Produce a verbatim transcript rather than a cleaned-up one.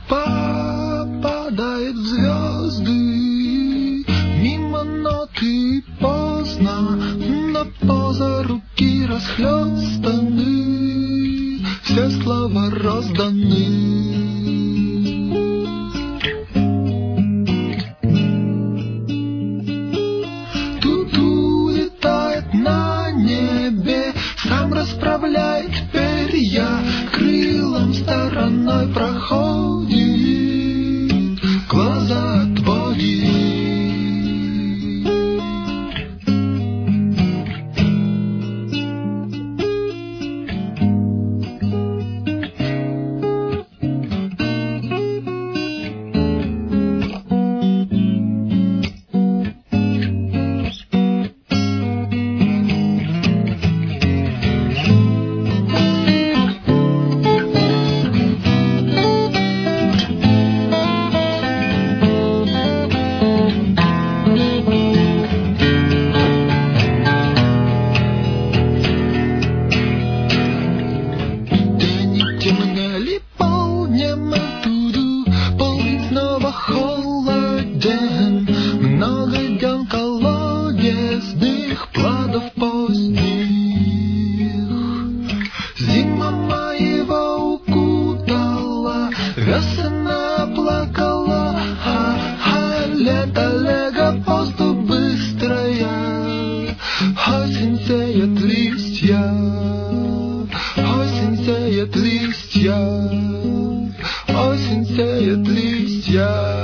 попадает в звезды, мимо ноты поздно, но поза руки расхлёстаны, все слова розданы. Сам расправляет перья, крылом стороной проходит, глаза отводит. Темнели полднем оттуда, полдень снова холоден, много дел колодезных, плодов поздних. Зима моего укутала, весна плакала, а лето лего воздух быстрая, осень сеет листья. Осень сеет листья, осень сеет листья.